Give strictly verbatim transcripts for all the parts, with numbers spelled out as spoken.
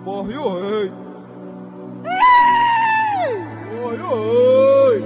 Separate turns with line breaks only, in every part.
Oi, oi, oi.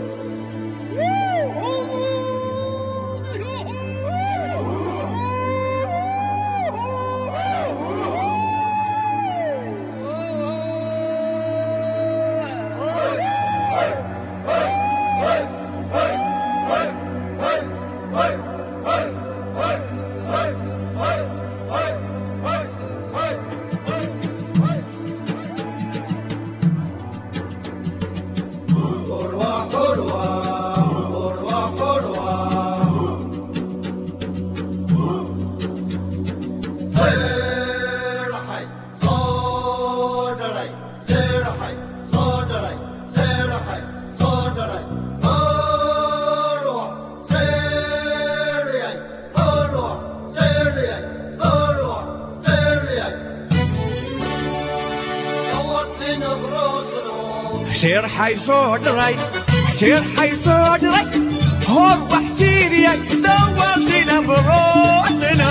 سير حي صدري سير حي صدري هور وحشيري دورتنا بروحنا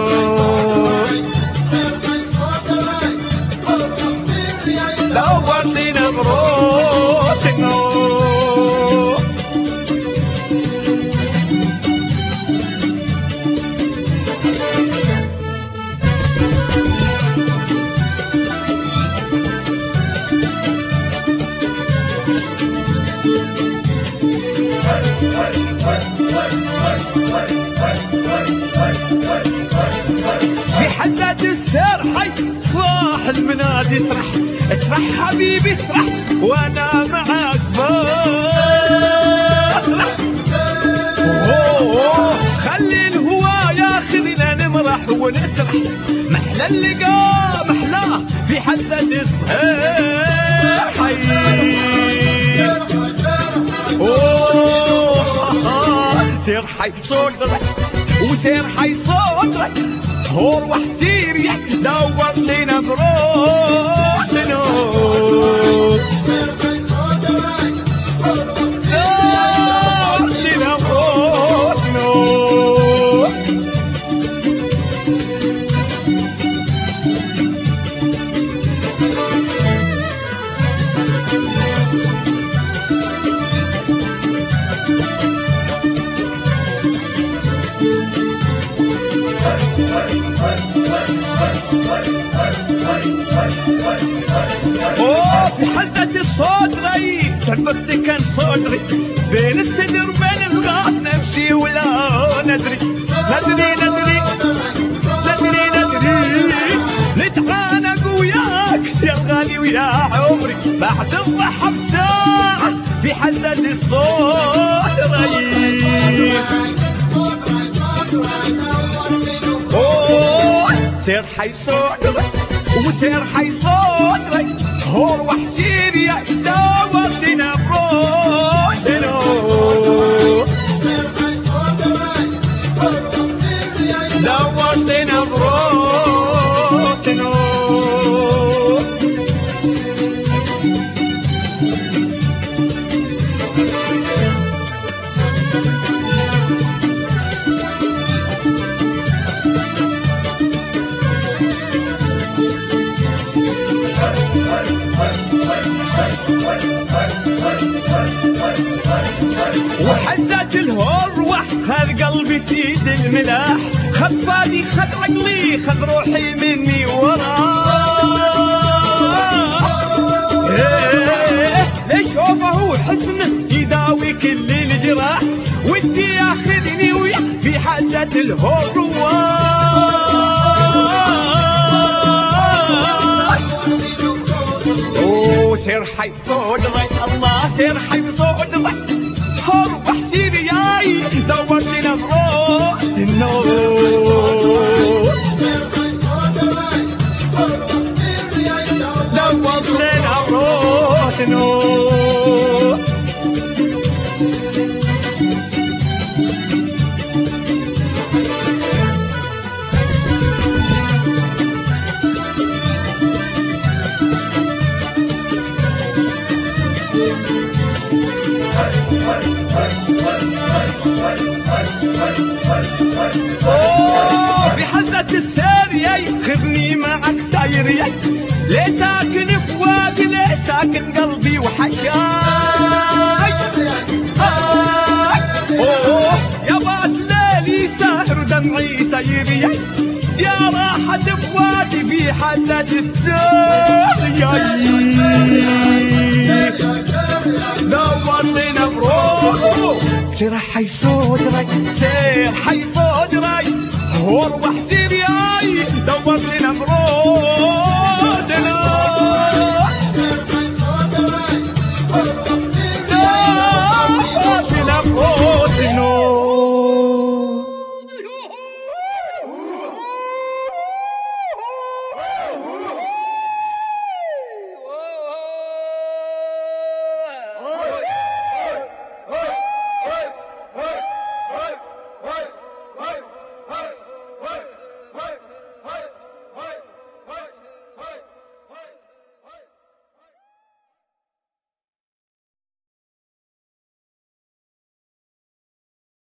دورتنا بروحنا في حدات السير حي صاح المنادي اسرح اسرح حبيبي اسرح وانا معاك بسرح اوه خلي الهوا ياخذنا نمرح ونسرح محلى اللقاء محلاه في حدات السير حي اوه سير حي صدرك وسير حي صدرك هور وحسير يا دور لنا بروحنا سير حي صدرك دور لنا بروحنا اوه في حدة الصدري ثبت كان صدري بين الصدر وبين الغاز نمشي ولا ندري ندري ندري ندري ندري نتعانق وياك يا غالي ويا عمري بعد الضحى بساعة في حدة الصدري اوه سير حي صدري وسير حي صدري هور وحشير يا دورتنا بروحنا سير حي صدري هور وحشير يا دورتنا بروحنا وحزات الهروة خذ قلبي سيد الملاح خذ بالي خذ عقلي خذ روحي مني وراه إيه ليش شوفه حسن يداوي كل الجراح ودي ياخذني وياه في حزات الهروة اوه سير حي صدري الله سير حي صدري هور وحشير ياي دورتنا بروحنا سير حي صدري هور وحشير ياي دورتنا بروحنا ليه ساكن فؤادي ليه ساكن قلبي وحشاي اوه يا بات ليلي ساهر دمعي سيري يا راحة فؤادي في حزة السايا دورتنا بروحه جرح حي صدري سير حي صدري هو